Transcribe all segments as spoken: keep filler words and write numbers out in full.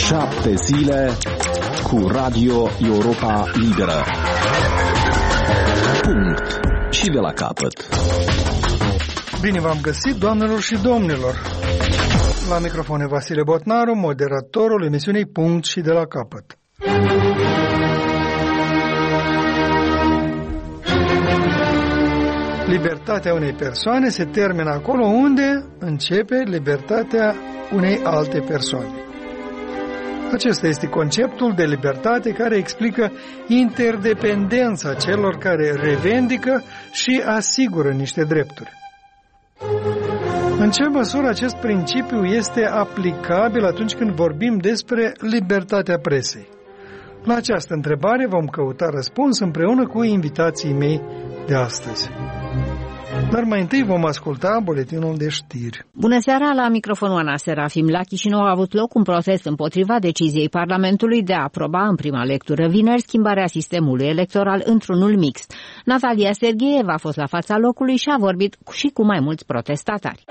Șapte zile cu Radio Europa Liberă. Punct. Și de la capăt. Bine v-am găsit, doamnelor și domnilor. La microfon Vasile Botnaru, moderatorul emisiunii Punct și de la capăt. Libertatea unei persoane se termină acolo unde începe libertatea unei alte persoane. Acesta este conceptul de libertate care explică interdependența celor care revendică și asigură niște drepturi. În ce măsură acest principiu este aplicabil atunci când vorbim despre libertatea presei? La această întrebare vom căuta răspuns împreună cu invitații mei de astăzi. Dar mai întâi vom asculta buletinul de știri. Bună seara, la microfonul Ana Serafim. La Chișinău a avut loc un protest împotriva deciziei Parlamentului de a aproba în prima lectură vineri schimbarea sistemului electoral într-unul mixt. Natalia Sergheeva a fost la fața locului și a vorbit și cu mai mulți protestatari.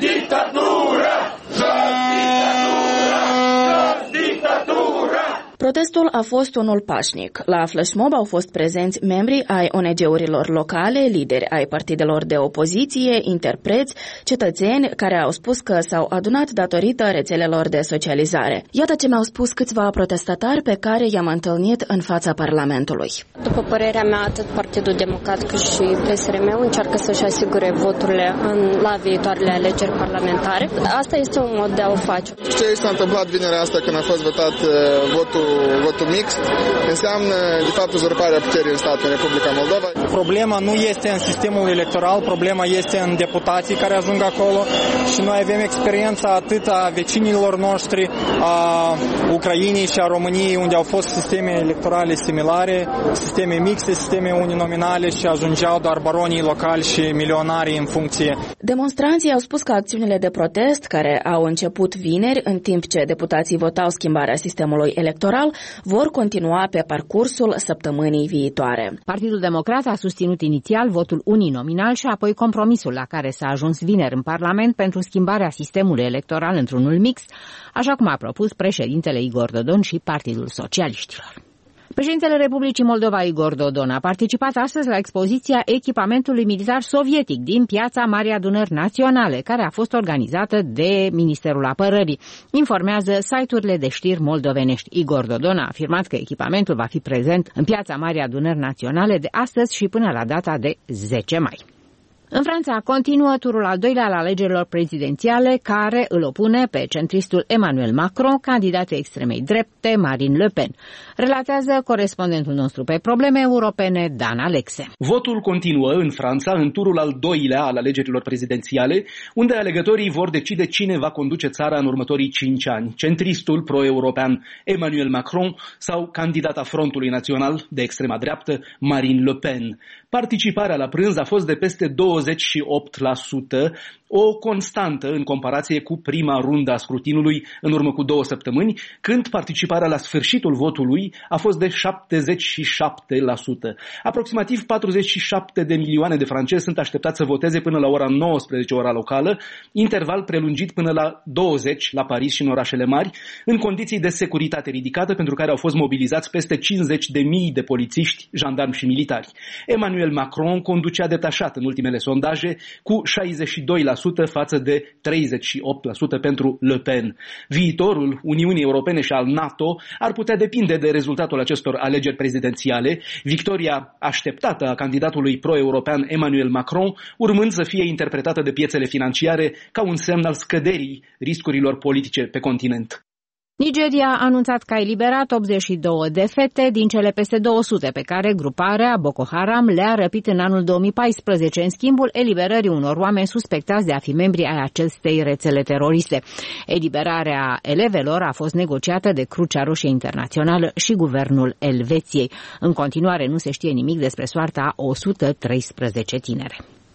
Protestul a fost unul pașnic. La flashmob au fost prezenți membri ai O N G-urilor locale, lideri ai partidelor de opoziție, interpreți, cetățeni care au spus că s-au adunat datorită rețelelor de socializare. Iată ce mi-au spus câțiva protestatari pe care i-am întâlnit în fața Parlamentului. După părerea mea, atât Partidul Democrat cât și P S R M încearcă să-și asigure voturile în, la viitoarele alegeri parlamentare. Asta este un mod de a o face. Ce s-a întâmplat vinerea asta când a fost votat uh, votul votul mixt, înseamnă de fapt uzurparea puterii în statul Republica Moldova. Problema nu este în sistemul electoral, problema este în deputații care ajung acolo și noi avem experiența atât a vecinilor noștri, a Ucrainei și a României, unde au fost sisteme electorale similare, sisteme mixte, sisteme uninominale și ajungeau doar baronii locali și milionarii în funcție. Demonstranții au spus că acțiunile de protest, care au început vineri, în timp ce deputații votau schimbarea sistemului electoral, vor continua pe parcursul săptămânii viitoare. Partidul Democrat a susținut inițial votul uninominal și apoi compromisul la care s-a ajuns vineri în Parlament pentru schimbarea sistemului electoral într-unul mix, așa cum a propus președintele Igor Dodon și Partidul Socialiștilor. Președintele Republicii Moldova, Igor Dodon, a participat astăzi la expoziția echipamentului militar sovietic din piața Marii Adunări Naționale, care a fost organizată de Ministerul Apărării. Informează site-urile de știri moldovenești. Igor Dodon a afirmat că echipamentul va fi prezent în piața Marii Adunări Naționale de astăzi și până la data de zece mai. În Franța continuă turul al doilea al alegerilor prezidențiale, care îl opune pe centristul Emmanuel Macron, candidatul extremei drepte Marine Le Pen. Relatează corespondentul nostru pe probleme europene, Dan Alexe. Votul continuă în Franța în turul al doilea al alegerilor prezidențiale, unde alegătorii vor decide cine va conduce țara în următorii cinci ani, centristul pro-european Emmanuel Macron sau candidata Frontului Național de extrema dreaptă Marine Le Pen. Participarea la prânz a fost de peste douăzeci și opt la sută, o constantă în comparație cu prima rundă a scrutinului în urmă cu două săptămâni, când participarea la sfârșitul votului a fost de șaptezeci și șapte la sută. Aproximativ patruzeci și șapte de milioane de francezi sunt așteptați să voteze până la ora nouăsprezece, ora locală, interval prelungit până la douăzeci la Paris și în orașele mari, în condiții de securitate ridicată, pentru care au fost mobilizați peste cincizeci de mii de polițiști, jandarmi și militari. Emmanuel Macron conducea detașat în ultimele sondaje cu șaizeci și doi la sută față de treizeci și opt la sută pentru Le Pen. Viitorul Uniunii Europene și al NATO ar putea depinde de rezultatul acestor alegeri prezidențiale, victoria așteptată a candidatului pro-european Emmanuel Macron urmând să fie interpretată de piețele financiare ca un semn al scăderii riscurilor politice pe continent. Nigeria a anunțat că a eliberat optzeci și două de fete din cele peste două sute pe care gruparea Boko Haram le-a răpit în anul două mii paisprezece, în schimbul eliberării unor oameni suspectați de a fi membri ai acestei rețele teroriste. Eliberarea elevelor a fost negociată de Crucea Roșie Internațională și guvernul Elveției. În continuare nu se știe nimic despre soarta a o sută treisprezece tinere.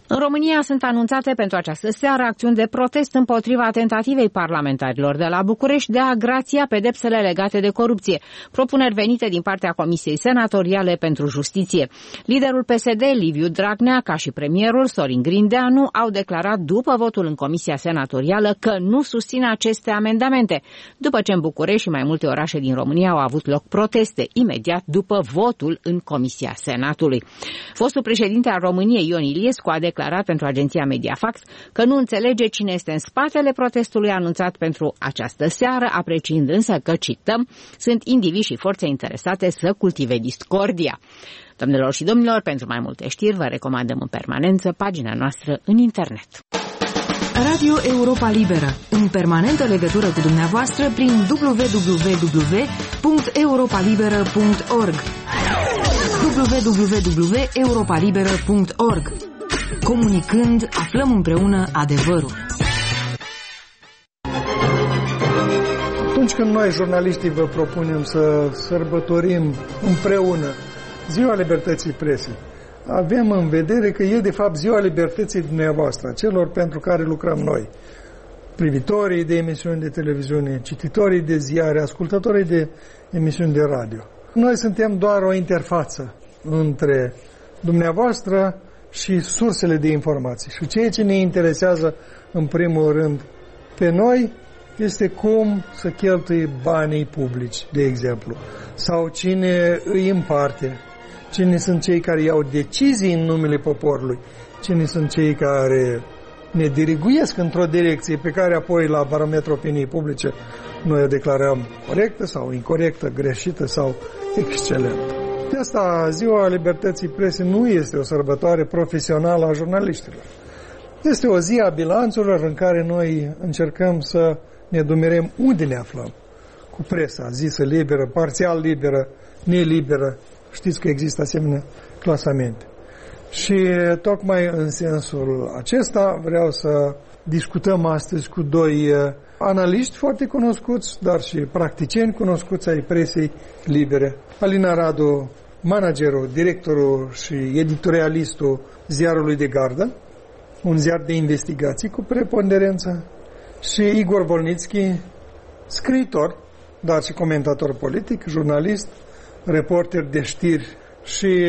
În România sunt anunțate pentru această seară acțiuni de protest împotriva tentativei parlamentarilor de la București de a grația pedepsele legate de corupție, propuneri venite din partea Comisiei Senatoriale pentru Justiție. Liderul P S D, Liviu Dragnea, ca și premierul Sorin Grindeanu, au declarat după votul în Comisia Senatorială că nu susțin aceste amendamente, după ce în București și mai multe orașe din România au avut loc proteste imediat după votul în Comisia Senatului. Fostul președinte al României, Ion Iliescu, a declarat pentru agenția Mediafax că nu înțelege cine este în spatele protestului anunțat pentru această seară, apreciind însă că, cităm, sunt indivizi și forțe interesate să cultive discordia. Doamnelor și domnilor, pentru mai multe știri vă recomandăm în permanență pagina noastră în internet. Radio Europa Liberă, în permanentă legătură cu dumneavoastră prin w w w punct europa liberă punct org w w w punct europa liberă punct org. Comunicând, aflăm împreună adevărul. Atunci când noi, jurnaliștii, vă propunem să sărbătorim împreună Ziua Libertății Presei, avem în vedere că e de fapt Ziua Libertății dumneavoastră, celor pentru care lucrăm noi, privitorii de emisiuni de televiziune, cititorii de ziare, ascultătorii de emisiuni de radio. Noi suntem doar o interfață între dumneavoastră și sursele de informații. Și ceea ce ne interesează în primul rând pe noi este cum să cheltuie banii publici, de exemplu, sau cine îi împarte, cine sunt cei care iau decizii în numele poporului, cine sunt cei care ne diriguiesc într-o direcție pe care apoi la barometrul opiniei publice noi o declarăm corectă sau incorectă, greșită sau excelentă. De asta, Ziua Libertății Presei nu este o sărbătoare profesională a jurnaliștilor. Este o zi a bilanțurilor în care noi încercăm să ne dumerem unde ne aflăm cu presa, zisă liberă, parțial liberă, neliberă. Știți că există asemenea clasamente. Și tocmai în sensul acesta vreau să discutăm astăzi cu doi analiști foarte cunoscuți, dar și practicieni cunoscuți ai presei libere. Alina Radu, managerul, directorul și editorialistul ziarului de gardă, un ziar de investigații cu preponderență, și Igor Bolnitski, scriitor, dar și comentator politic, jurnalist, reporter de știri și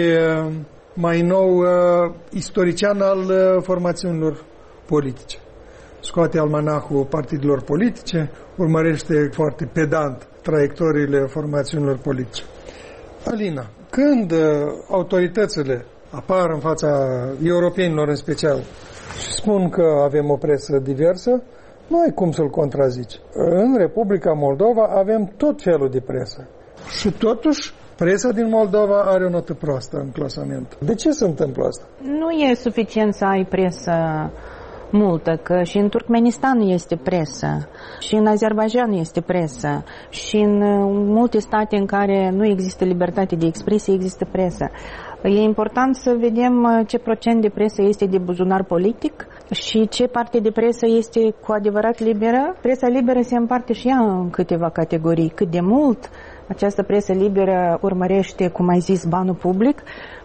mai nou istorician al formațiunilor politice. Scoate almanahul partidelor politice, urmărește foarte pedant traiectoriile formațiunilor politice. Alina, când autoritățile apar în fața europenilor în special și spun că avem o presă diversă, nu ai cum să-l contrazici. În Republica Moldova avem tot felul de presă. Și totuși, presa din Moldova are o notă proastă în clasament. De ce se întâmplă asta? Nu e suficient să ai presă multă, că și în Turkmenistan este presă, și în Azerbaijan este presă, și în multe state în care nu există libertate de expresie, există presă. E important să vedem ce procent de presă este de buzunar politic și ce parte de presă este cu adevărat liberă. Presa liberă se împarte și ea în câteva categorii. Cât de mult această presă liberă urmărește, cum ai zis, banul public,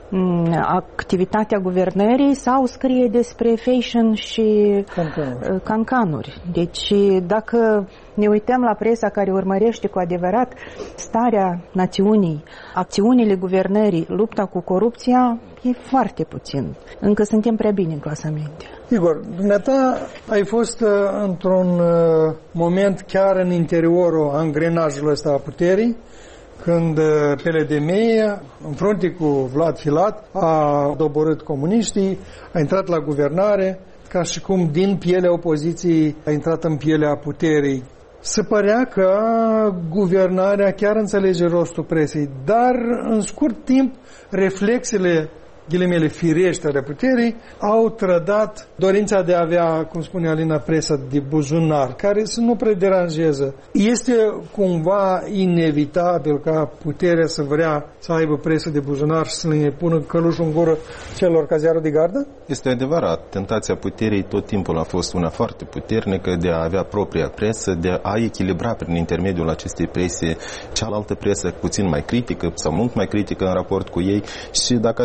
activitatea guvernării, sau scrie despre fashion și cancanuri. cancanuri. Deci dacă ne uităm la presa care urmărește cu adevărat starea națiunii, acțiunile guvernării, lupta cu corupția, e foarte puțin. Încă suntem prea bine în clasamente. Igor, dumneata ai fost uh, într-un uh, moment chiar în interiorul angrenajului ăsta a puterii, când P L D M, în frunte cu Vlad Filat, a doborât comuniștii, a intrat la guvernare, ca și cum din pielea opoziției a intrat în pielea puterii. Se părea că guvernarea chiar înțelege rostul presei, dar în scurt timp reflexele, ghilimele firești ale puterii, au trădat dorința de a avea, cum spune Alina, presa de buzunar, care să nu prederanjeze. Este cumva inevitabil ca puterea să vrea să aibă presă de buzunar și să le pună călușul în gură celor ca ziarul de gardă? Este adevărat. Tentația puterii tot timpul a fost una foarte puternică de a avea propria presă, de a echilibra prin intermediul acestei prese cealaltă presă puțin mai critică sau mult mai critică în raport cu ei. Și dacă ați amintit de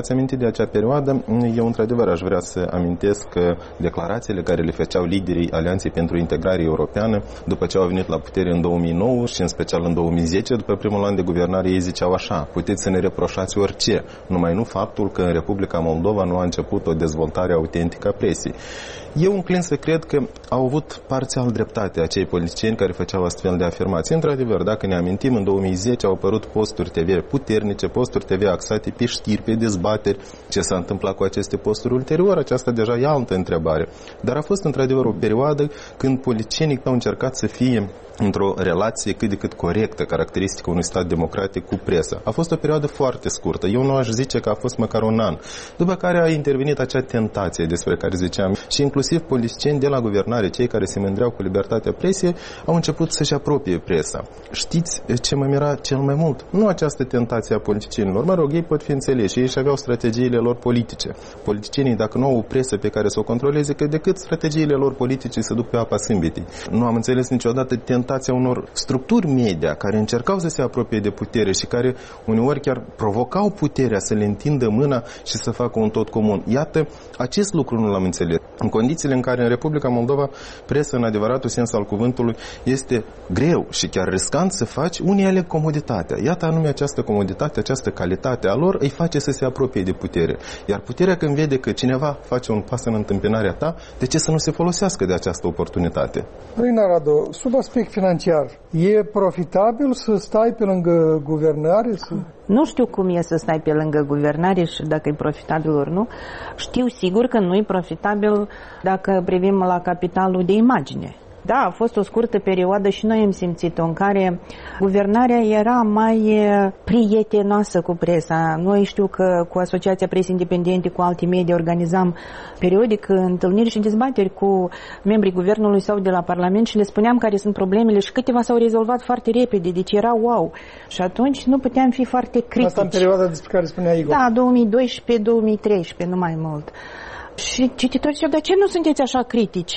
acea perioadă, eu într-adevăr aș vrea să amintesc că declarațiile care le făceau liderii Alianței pentru Integrare Europeană, după ce au venit la putere în două mii nouă și în special în două mii zece, după primul an de guvernare, ei ziceau așa: puteți să ne reproșați orice, numai nu faptul că în Republica Moldova nu a început o dezvoltare autentică a presiei. Eu înclin să cred că au avut parțial dreptate acei politicieni care făceau astfel de afirmații. Într-adevăr, dacă ne amintim, în două mii zece au apărut posturi T V puternice, posturi T V axate pe știri, pe dezbateri. Ce s-a întâmplat cu aceste posturi ulterior? Aceasta deja e altă întrebare. Dar a fost într-adevăr o perioadă când politicienii au încercat să fie într-o relație cât de cât corectă, caracteristică unui stat democratic cu presa. A fost o perioadă foarte scurtă. Eu nu aș zice că a fost măcar un an. După care a intervenit acea tentație despre care ziceam și inclusiv politicieni de la guvernare, cei care se mândreau cu libertatea presiei, au început să-și apropie presa. Știți ce mă mira cel mai mult? Nu această tentație a politicienilor. Mă rog, ei pot fi înțeleși. Ei și aveau strategiile lor politice. Politicienii, dacă nu au o presă pe care să o controleze, că decât strategiile lor politice se duc pe apa sâmbetii. Nu am înțeles niciodată tentația unor structuri media care încercau să se apropie de putere și care uneori chiar provocau puterea să le întindă mâna și să facă un tot comun. Iată, acest lucru nu l-am înțeles. În condițiile în care în Republica Moldova presa, în adevăratul sens al cuvântului, este greu și chiar riscant să faci, unii aleg comoditatea. Iată anume această comoditate, această calitate a lor îi face să se apropie de putere. Iar puterea, când vede că cineva face un pas în întâmpinarea ta, de ce să nu se folosească de această oportunitate? Doina Radu, sub aspect financiar, e profitabil să stai pe lângă guvernare? Să... Nu știu cum e să stai pe lângă guvernare și dacă e profitabil ori nu. Știu sigur că nu e profitabil dacă privim la capitalul de imagine. Da, a fost o scurtă perioadă și noi am simțit-o în care guvernarea era mai prietenoasă cu presa. Noi știu că cu Asociația Presei Independente, cu alte medii, organizam periodic întâlniri și dezbateri cu membrii guvernului sau de la Parlament și le spuneam care sunt problemele și câteva s-au rezolvat foarte repede, deci era wow. Și atunci nu puteam fi foarte critici. Asta în perioada despre care spunea Igor. Da, două mii doisprezece două mii treisprezece, nu mai mult. Și cititorii ziceau, dar ce nu sunteți așa critici?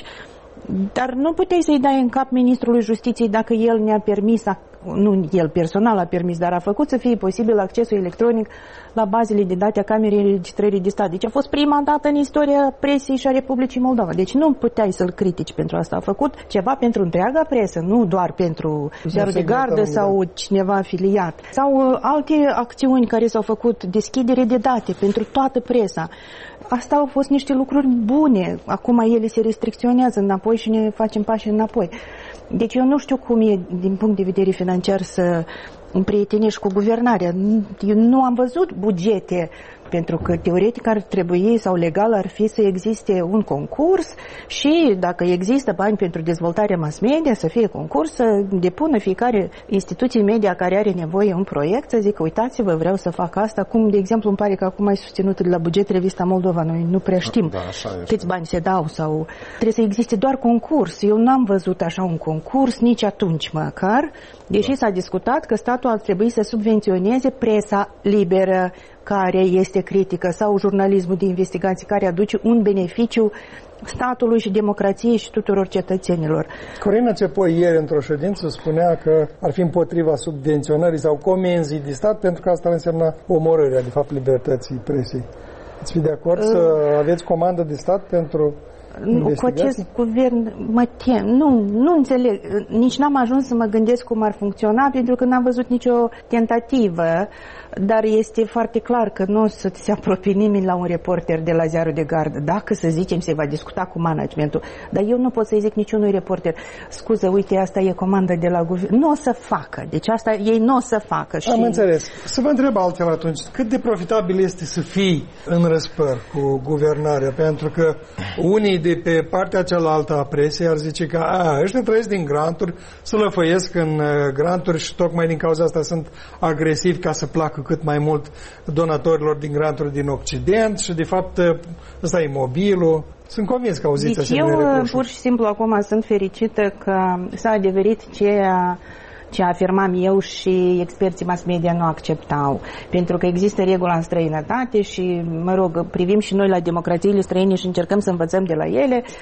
Dar nu puteai să-i dai în cap ministrului Justiției dacă el ne-a permis, nu el personal a permis, dar a făcut să fie posibil accesul electronic la bazele de date a Camerei Înregistrării de Stat. Deci a fost prima dată în istoria presei și a Republicii Moldova. Deci nu puteai să-l critici pentru asta. A făcut ceva pentru întreaga presă, nu doar pentru Ziarul de Gardă sau cineva afiliat. Sau alte acțiuni care s-au făcut, deschidere de date pentru toată presa. Asta au fost niște lucruri bune. Acum ele se restricționează înapoi și ne facem pași înapoi. Deci eu nu știu cum e din punct de vedere financiar să împrietenești cu guvernarea. Eu nu am văzut bugete, pentru că teoretic ar trebui sau legal ar fi să existe un concurs și dacă există bani pentru dezvoltarea mass media, să fie concurs, să depună fiecare instituție media care are nevoie un proiect, să zică, uitați-vă, vreau să fac asta. Cum, de exemplu, îmi pare că acum ai susținut de la buget Revista Moldova. Noi nu prea știm da, câți bani se dau sau trebuie să existe doar concurs. Eu n-am văzut așa un concurs nici atunci măcar, deși da. S-a discutat că statul ar trebui să subvenționeze presa liberă care este critică sau jurnalismul de investigații care aduce un beneficiu statului și democrației și tuturor cetățenilor. Corina Cepoi ieri într-o ședință spunea că ar fi împotriva subvenționării sau comenzii de stat pentru că asta ar însemna omorârea, de fapt, libertății presei. Ați fi de acord uh, să aveți comandă de stat pentru cu acest guvern mă tem. Nu, nu înțeleg. Nici n-am ajuns să mă gândesc cum ar funcționa pentru că n-am văzut nicio tentativă, dar este foarte clar că nu o să se apropie nimeni la un reporter de la Ziarul de Gardă. Dacă, să zicem, se va discuta cu managementul, dar eu nu pot să-i zic niciunui reporter, scuză, uite, asta e comanda de la guvern. Nu o să facă. Deci asta ei nu o să facă. Și... Am înțeles. Să vă întreb altfel atunci. Cât de profitabil este să fii în răspăr cu guvernarea? Pentru că unii de pe partea cealaltă a presei ar zice că a, ăștia trăiesc din granturi, să lăfăiesc în granturi și tocmai din cauza asta sunt agresivi ca să placă cât mai mult donatorilor din granturi din Occident și de fapt ăsta e mobilul. Sunt convins că auziți deci eu pur și simplu acum sunt fericită că s-a adeverit ce a ce afirmam eu și experții mass media nu acceptau. Pentru că există regula în străinătate și, mă rog, privim și noi la democrațiile străine și încercăm să învățăm de la ele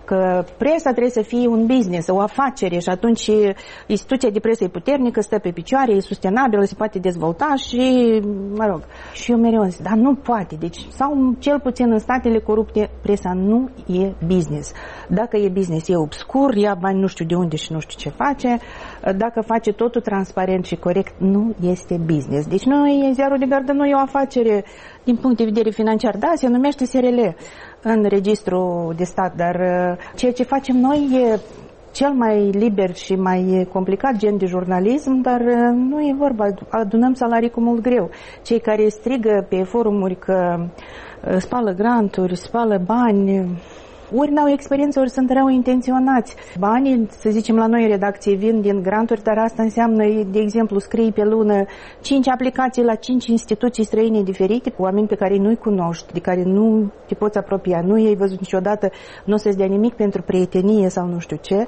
că presa trebuie să fie un business, o afacere și atunci instituția de presă e puternică, stă pe picioare, e sustenabilă, se poate dezvolta și, mă rog, și eu mereu zic, dar nu poate, deci, sau cel puțin în statele corupte, presa nu e business. Dacă e business, e obscur, ia bani nu știu de unde și nu știu ce face, dacă face totul transparent și corect, nu este business. Deci noi, Ziarul de Gardă, nu e o afacere din punct de vedere financiar, da, se numește S R L în registru de stat, dar ceea ce facem noi e cel mai liber și mai complicat gen de jurnalism, dar nu e vorba, adunăm salarii cu mult greu. Cei care strigă pe forumuri că spală granturi, spală bani, ori n-au experiență, ori sunt rău intenționați. Banii, să zicem, la noi în redacție vin din granturi, dar asta înseamnă, de exemplu, scrii pe lună cinci aplicații la cinci instituții străine diferite, cu oameni pe care nu-i cunoști, de care nu te poți apropia, nu i-ai văzut niciodată, nu o să-ți dea nimic pentru prietenie sau nu știu ce,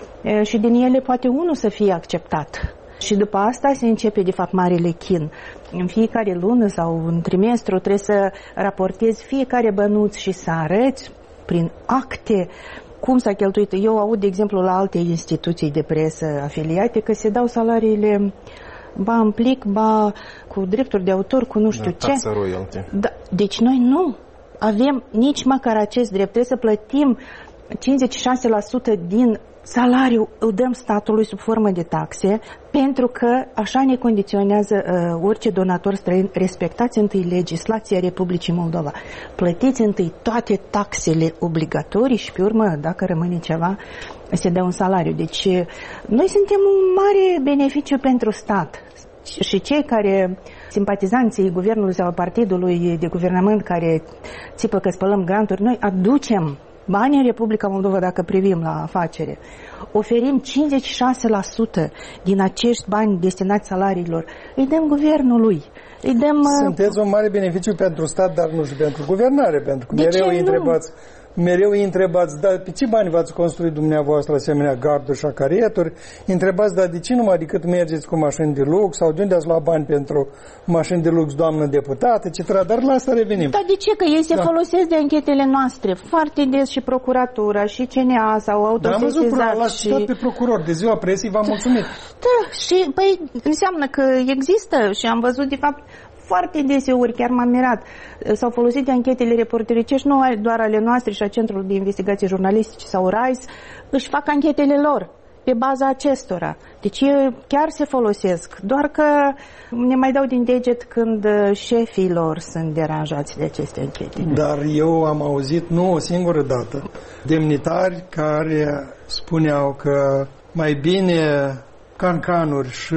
și din ele poate unul să fie acceptat. Și după asta se începe, de fapt, marele chin. În fiecare lună sau în trimestru trebuie să raportezi fiecare bănuț și să arăți prin acte cum s-a cheltuit. Eu aud, de exemplu, la alte instituții de presă afiliate că se dau salariile ba în plic, ba cu drepturi de autor, cu nu știu da, ce. Royalty. Da, deci noi nu avem nici măcar acest drept. Trebuie să plătim cincizeci și șase la sută din salariu îl dăm statului sub formă de taxe, pentru că așa ne condiționează uh, orice donator străin. Respectați întâi legislația Republicii Moldova. Plătiți întâi toate taxele obligatorii și pe urmă, dacă rămâne ceva, se dă un salariu. Deci noi suntem un mare beneficiu pentru stat. Și cei care, simpatizanții guvernului sau partidului de guvernământ care țipă că spălăm granturi, noi aducem bani în Republica Moldova, dacă privim la afacere. Oferim cincizeci și șase la sută din acești bani destinați salariilor. Îi dăm guvernului. Îi dăm, Sunteți un mare beneficiu pentru stat, dar nu știu pentru guvernare, pentru că de mereu îi nu? întrebați, mereu îi întrebați, dar pe ce bani v-ați construit dumneavoastră asemenea garduri și acarieturi? Întrebați, dar de ce numai decât mergeți cu mașini de lux sau de unde ați luat bani pentru mașini de lux, doamnă deputată, et cetera. Dar la asta revenim. Dar de ce? Că ei se da. folosesc de anchetele noastre foarte des și procuratura și C N A sau autosesizat. Dar am văzut, și... l-ați pe procuror de ziua presii, v-am mulțumit. Da, și păi înseamnă că există și am văzut de fapt foarte deseori, chiar m-am mirat, s-au folosit de anchetele reportericești, nu doar ale noastre și a Centrului de Investigații Jurnalistice sau RISE, își fac anchetele lor pe baza acestora. Deci chiar se folosesc, doar că ne mai dau din deget când șefii lor sunt deranjați de aceste anchete. Dar eu am auzit, nu o singură dată, demnitari care spuneau că mai bine cancanuri și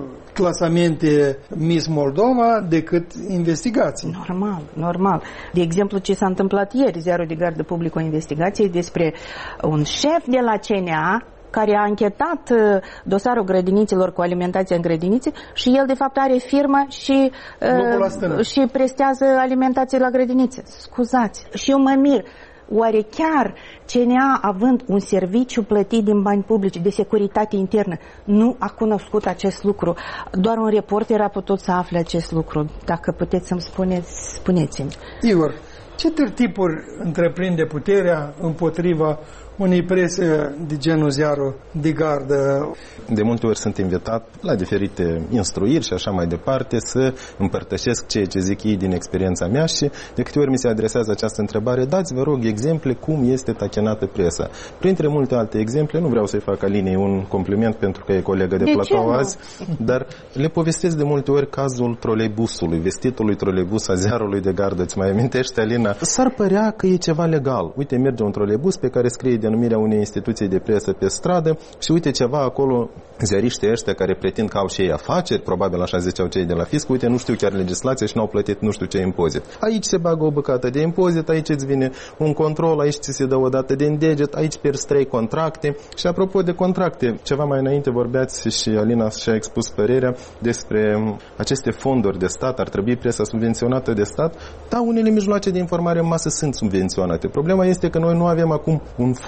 clasamente Miss Moldova decât investigații. Normal, normal. De exemplu, ce s-a întâmplat ieri, Ziarul de Gardă publică o investigație despre un șef de la C N A care a anchetat dosarul grădiniților cu alimentația în grădinițe și el de fapt are firmă și, uh, și prestează alimentație la grădinițe. Scuzați. Și eu mă mir. Oare chiar C N A, având un serviciu plătit din bani publici de securitate internă, nu a cunoscut acest lucru? Doar un reporter a putut să afle acest lucru. Dacă puteți să-mi spuneți, spuneți-mi. Igor, ce tertipuri întreprinde puterea împotriva unei prese de genul Ziarul de Gardă? De multe ori sunt invitat la diferite instruiri și așa mai departe să împărtășesc ceea ce zic ei din experiența mea și de câte ori mi se adresează această întrebare, dați, vă rog, exemple cum este tachenată presa. Printre multe alte exemple, nu vreau să-i fac Alinei un compliment pentru că e colegă de, de platou azi, dar le povestesc de multe ori cazul troleibusului, vestitului troleibus a Ziarului de Gardă. Îți mai amintești, Alina? S-ar părea că e ceva legal. Uite, merge un troleibus pe care scrie denumirea unei instituții de presă pe stradă și uite ceva acolo, ziariștii ăștia care pretind că au și ei afaceri, probabil așa ziceau cei de la fisc, uite, nu știu chiar legislația și n-au plătit nu știu ce impozit. Aici se bagă o bucată de impozit, aici îți vine un control, aici ți se dă o dată din deget, aici pierzi trei contracte. Și apropo de contracte, ceva mai înainte vorbeați și Alina și-a expus părerea despre aceste fonduri de stat, ar trebui presa subvenționată de stat. Da, unele mijloace de informare în masă sunt subvenționate. Problema este că noi nu avem acum un fond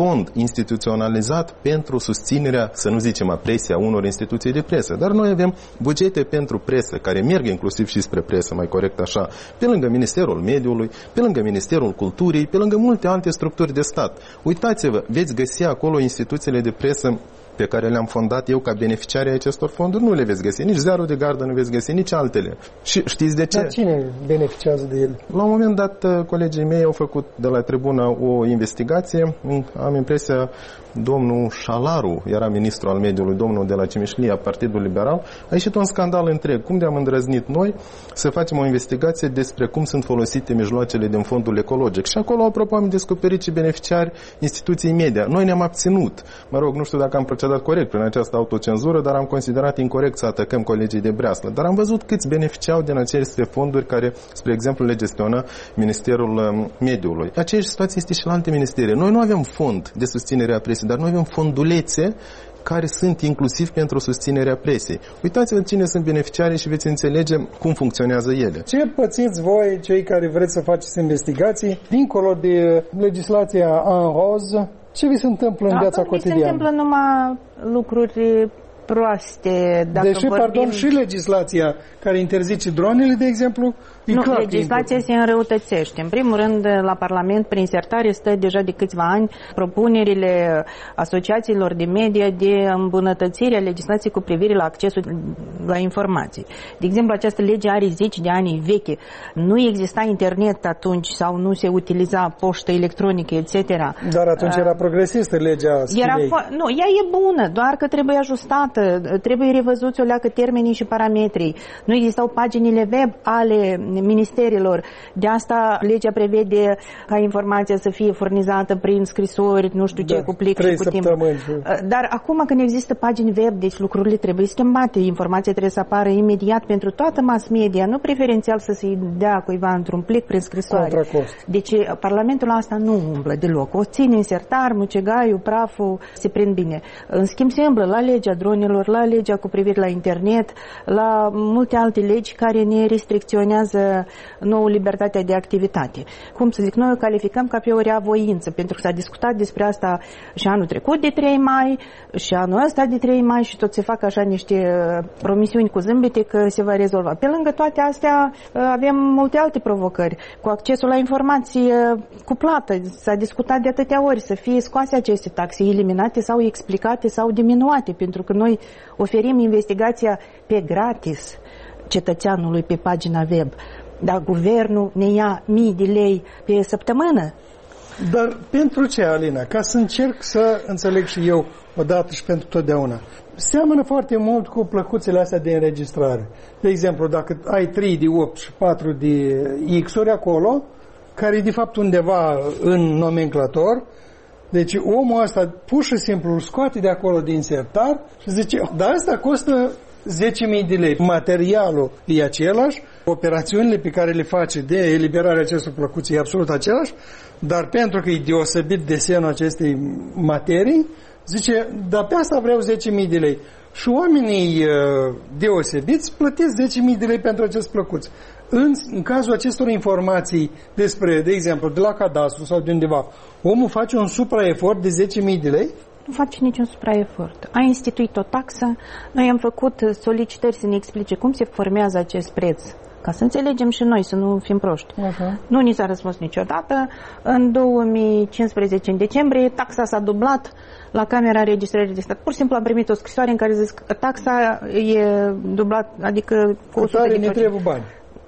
fond instituționalizat pentru susținerea, să nu zicem, a presiei a unor instituții de presă. Dar noi avem bugete pentru presă, care merg inclusiv și spre presă, mai corect așa, pe lângă Ministerul Mediului, pe lângă Ministerul Culturii, pe lângă multe alte structuri de stat. Uitați-vă, veți găsi acolo instituțiile de presă pe care le-am fondat eu ca beneficiari ai acestor fonduri, nu le veți găsi. Nici Ziarul de Gardă nu veți găsi, nici altele. Și știți de ce? Dar cine beneficiază de ele? La un moment dat, colegii mei au făcut de la tribună o investigație. Am impresia, domnul Șalaru era ministru al mediului, domnul de la Cimișlia, Partidul Liberal, a ieșit un scandal întreg. Cum de-am îndrăznit noi să facem o investigație despre cum sunt folosite mijloacele din fondul ecologic. Și acolo, apropo, am descoperit și beneficiari instituției media. Noi ne-am abținut. Mă rog, nu știu dacă am procedat corect prin această autocenzură, dar am considerat incorect să atacăm colegii de breaslă. Dar am văzut câți beneficiau din aceste fonduri care, spre exemplu, le gestiona Ministerul Mediului. Aceeași situație este și la alte ministere. Noi nu avem fond de susținere a presiei, dar noi avem fondulețe care sunt inclusiv pentru susținerea presiei. Uitați-vă cine sunt beneficiarii și veți înțelege cum funcționează ele. Ce pățiți voi, cei care vreți să faceți investigații, dincolo de legislația en roz, ce vi se întâmplă în viața cotidiană? Se întâmplă numai lucruri proaste. Dacă Deși, vorbim... pardon, și legislația care interzice dronele, de exemplu, e nu, clar legislația se înrăutățește. În primul rând, la Parlament, prin insertare, stă deja de câțiva ani propunerile asociațiilor de media de îmbunătățire a legislației cu privire la accesul la informații. De exemplu, această lege are zece de ani veche. Nu exista internet atunci sau nu se utiliza poștă electronică, et cetera. Dar atunci era progresistă legea era fo- Nu, ea e bună, doar că trebuie ajustată, trebuie revăzuți o leacă termenii și parametrii. Nu existau paginile web ale ministerilor. De asta legea prevede ca informația să fie furnizată prin scrisori, nu știu ce, da, cu plic și cu timp. Dar acum când există pagini web, deci lucrurile trebuie schimbate. Informația trebuie să apară imediat pentru toată mass media, nu preferențial să se dea cuiva într-un plic prin scrisoare. Deci Parlamentul asta nu umblă deloc. O ține insertar, mucegaiul, praful, se prind bine. În schimb se umblă la legea dronelor, la legea cu privire la internet, la multe alte legi care ne restricționează nouă libertatea de activitate. Cum să zic, noi o calificăm ca pe o reavoință, pentru că s-a discutat despre asta și anul trecut de trei mai și anul ăsta de trei mai și tot se fac așa niște promisiuni cu zâmbete că se va rezolva. Pe lângă toate astea avem multe alte provocări. Cu accesul la informații cu plată, s-a discutat de atâtea ori să fie scoase aceste taxe, eliminate sau explicate sau diminuate, pentru că noi oferim investigația pe gratis cetățeanului pe pagina web. Dar guvernul ne ia mii de lei pe săptămână. Dar pentru ce, Alina? Ca să încerc să înțeleg și eu odată și pentru totdeauna. Seamănă foarte mult cu plăcuțele astea de înregistrare. De exemplu, dacă ai trei de opt și patru de X-uri acolo, care e de fapt undeva în nomenclator, deci omul ăsta pur și simplu îl scoate de acolo din insertar și zice, dar asta costă zece mii de lei. Materialul e același, operațiunile pe care le face de eliberarea acestor plăcuțe e absolut același, dar pentru că e deosebit desenul acestei materii, zice, dar pe asta vreau zece mii de lei. Și oamenii deosebiți plătesc zece mii de lei pentru acest plăcuț. În, în cazul acestor informații despre, de exemplu, de la cadastru sau de undeva, omul face un supraefort de zece mii de lei? Nu face niciun supraefort. A instituit o taxă, noi am făcut solicitări să ne explice cum se formează acest preț, ca să înțelegem și noi, să nu fim proști. Uh-huh. Nu ni s-a răspuns niciodată. În două mii cincisprezece, în decembrie, taxa s-a dublat la Camera Înregistrării de Stat. Pur și simplu am primit o scrisoare în care zic că taxa e dublat, adică cu o sută de ne trebuie bani.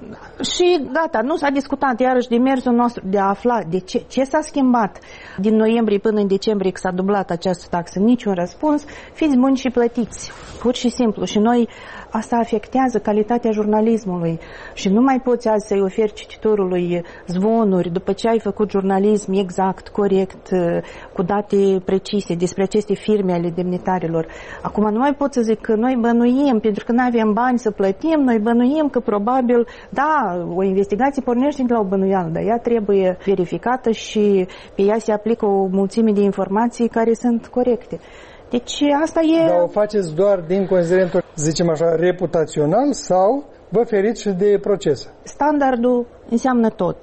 Și gata, nu s-a discutat iarăși de mersul nostru de a afla de ce, ce s-a schimbat din noiembrie până în decembrie că s-a dublat această taxă. Niciun răspuns. Fiți buni și plătiți. Pur și simplu. Și noi, asta afectează calitatea jurnalismului. Și nu mai poți azi să-i oferi cititorului zvonuri după ce ai făcut jurnalism exact, corect, cu date precise despre aceste firme ale demnitarilor. Acum nu mai pot să zic că noi bănuim, pentru că nu avem bani să plătim, noi bănuim că probabil, da, o investigație pornește de la o bănuială, dar ea trebuie verificată și pe ea se aplică o mulțime de informații care sunt corecte. Deci asta e... Dar o faceți doar din considerentul, zicem așa, reputațional sau vă feriți și de proces? Standardul înseamnă tot.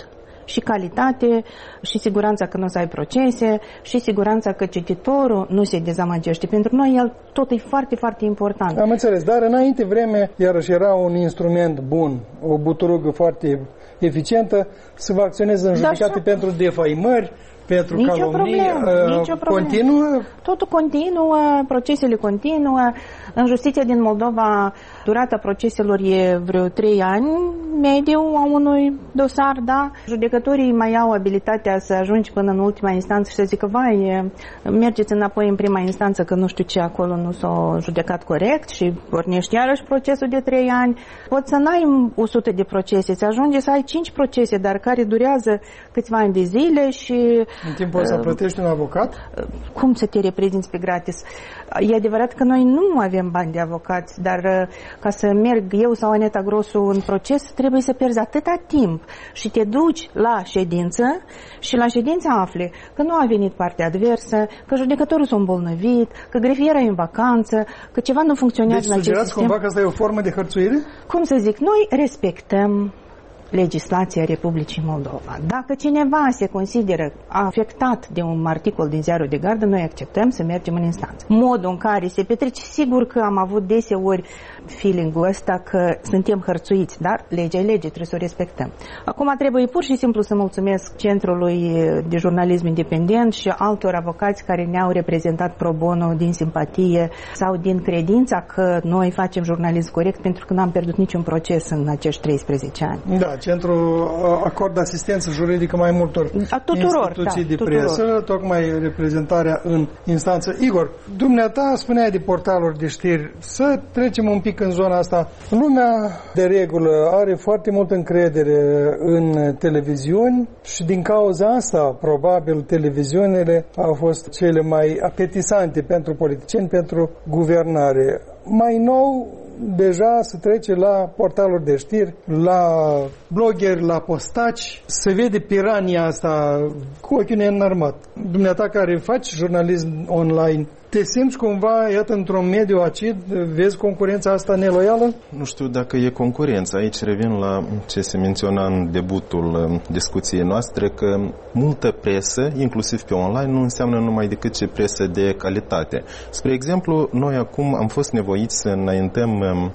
și calitate, și siguranța că nu o să ai procese, și siguranța că cititorul nu se dezamăgește. Pentru noi el tot e foarte, foarte important. Am înțeles, dar înainte vreme, iarăși era un instrument bun, o buturugă foarte eficientă, să vă acționeze în judecată da, pentru defăimări, pentru nicio calomnii, problemă, nicio problemă. Continuă? Totul continuă, procesele continuă. În justiția din Moldova, durata proceselor e vreo trei ani, mediu a unui dosar, da? Judecătorii mai au abilitatea să ajungi până în ultima instanță și să zică, vai, mergeți înapoi în prima instanță că nu știu ce acolo nu s-a judecat corect și pornești iarăși procesul de trei ani. Poți să n-ai o sută de procese, să ajungi să ai cinci procese, dar care durează câțiva ani de zile și... În timpul ăsta uh, plătești un avocat? Cum să te reprezinți pe gratis? E adevărat că noi nu avem bani de avocați, dar uh, ca să merg eu sau Aneta Grosu în proces, trebuie să pierzi atâta timp și te duci la ședință și la ședință afli că nu a venit partea adversă, că judecătorul s-a îmbolnăvit, că grefiera e în vacanță, că ceva nu funcționează deci, în acest sistem. Deci sugerați cumva că asta e o formă de hărțuire? Cum să zic, noi respectăm legislația Republicii Moldova. Dacă cineva se consideră afectat de un articol din ziarul de gardă, noi acceptăm să mergem în instanță. Modul în care se petrece, sigur că am avut deseori feeling-ul ăsta că suntem hărțuiți, dar legea e lege, trebuie să o respectăm. Acum trebuie pur și simplu să mulțumesc Centrului de Jurnalism Independent și altor avocați care ne-au reprezentat pro bono din simpatie sau din credința că noi facem jurnalism corect, pentru că n-am pierdut niciun proces în acești treisprezece ani. Da, Centrul acordă asistență juridică mai multor A tuturor, instituții da, de tuturor. presă, tocmai reprezentarea în instanță. Igor, dumneata spunea de portaluri de știri, să trecem un pic în zona asta. Lumea, de regulă, are foarte multă încredere în televiziuni și din cauza asta, probabil, televiziunile au fost cele mai apetisante pentru politicieni, pentru guvernare. Mai nou, deja se trece la portaluri de știri, la blogeri, la postaci, se vede pirania asta cu ochiul neînarmat. Dumneata care faci jurnalism online, te simți cumva, iată, într-un mediu acid, vezi concurența asta neloială? Nu știu dacă e concurență. Aici revin la ce se menționa în debutul discuției noastre, că multă presă, inclusiv pe online, nu înseamnă numai decât ce presă de calitate. Spre exemplu, noi acum am fost nevoiți să înaintăm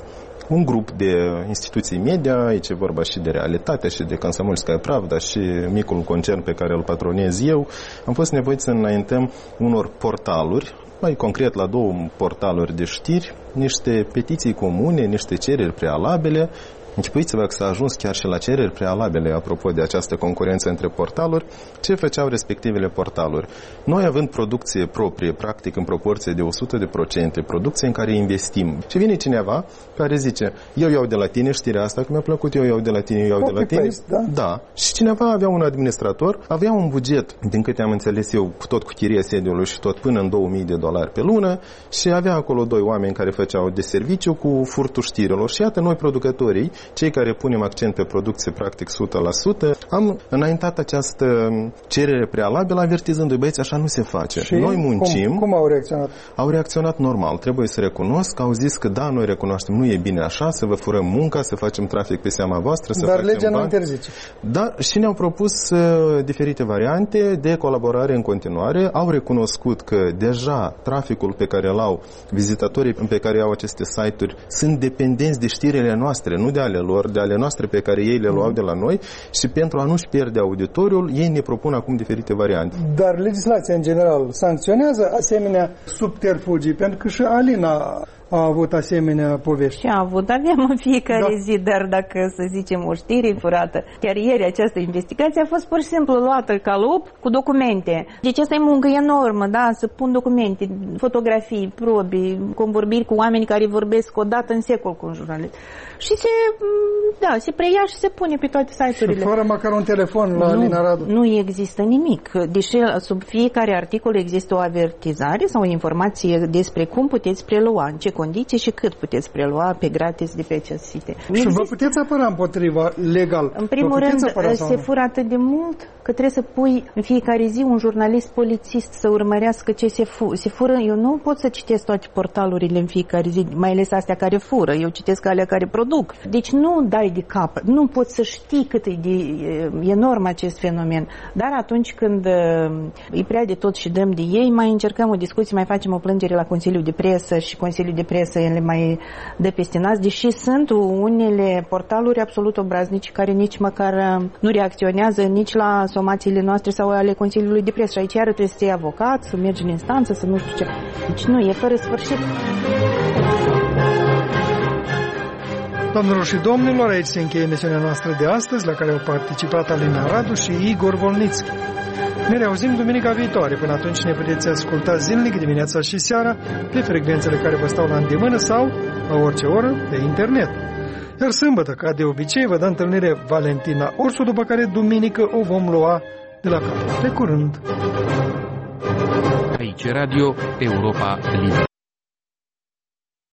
un grup de instituții media, aici e vorba și de Realitate, și de Comsomolskaya Pravda, și micul concern pe care îl patronez eu, am fost nevoiți să înaintăm unor portaluri, mai concret la două portaluri de știri, niște petiții comune, niște cereri prealabile. Închipuiți-vă că s-a ajuns chiar și la cereri prealabile, apropo de această concurență între portaluri, ce făceau respectivele portaluri. Noi, având producție proprie, practic în proporție de o sută de procente, producție în care investim, și vine cineva care zice, eu iau de la tine știrea asta, că mi-a plăcut, eu iau de la tine, eu iau de la tine. Da? Da. Și cineva avea un administrator, avea un buget, din câte am înțeles eu, tot cu chiria sediului și tot până în două mii de dolari pe lună, și avea acolo doi oameni care făceau de serviciu cu furtul știrilor. Și iată, noi producătorii, cei care punem accent pe producție practic o sută la sută, am înaintat această cerere prealabilă avertizându-i, băieți, așa nu se face. Și noi muncim. Cum, cum au reacționat? Au reacționat normal. Trebuie să recunosc că au zis că da, noi recunoaștem, nu e bine așa, să vă furăm munca, să facem trafic pe seama voastră, să Dar facem legea bani. nu interzice. Da, și ne-au propus uh, diferite variante de colaborare în continuare. Au recunoscut că deja traficul pe care îl au, vizitatorii pe care au aceste site-uri, sunt dependenți de știrile noastre, nu de ale lor, de ale noastre pe care ei le luau de la noi, și pentru a nu-și pierde auditoriul, ei ne propun acum diferite variante. Dar legislația în general sancționează asemenea subterfugii, pentru că și Alina a avut asemenea povești. Și a avut, avem în fiecare da. zi, dar dacă, să zicem, o știre furată. Chiar ieri această investigație a fost pur și simplu luată ca lup cu documente. Deci asta e muncă enormă, da, să pun documente, fotografii, probe, convorbiri cu oameni care vorbesc o dată în secol cu un jurnalist. Și se, da, se preia și se pune pe toate site-urile. Și fără măcar un telefon la nu, Alina Radu. Nu există nimic. Deși sub fiecare articol există o avertizare sau o informație despre cum puteți prelua, în ce condiții și cât puteți prelua pe gratis de pe acest site. Și vă puteți apăra împotriva legal? În primul rând, se fură atât de mult că trebuie să pui în fiecare zi un jurnalist polițist să urmărească ce se, fu- se fură. Eu nu pot să citesc toate portalurile în fiecare zi, mai ales astea care fură. Eu citesc alea care produc. Deci nu dai de cap, nu poți să știi cât e de enorm acest fenomen. Dar atunci când îi prea de tot și dăm de ei, mai încercăm o discuție, mai facem o plângere la Consiliul de Presă și Consiliul de Presă ele mai dă peste nas, deși sunt unele portaluri absolut obraznici care nici măcar nu reacționează nici la somațiile noastre sau ale Consiliului de Presă. Și aici iară trebuie să iei avocat, să mergi în instanță, să nu știu ce. Deci nu, e fără sfârșit. Doamnelor și domnilor, aici se încheie emisiunea noastră de astăzi, la care au participat Alina Radu și Igor Volnitski. Ne reauzim duminica viitoare. Până atunci ne puteți asculta zilnic, dimineața și seara, pe frecvențele care vă stau la îndemână sau, la orice oră, pe internet. Iar sâmbătă, ca de obicei, vă dă întâlnire Valentina Orsu, după care duminică o vom lua de la cap. Pe curând! Aici Radio Europa Liberă.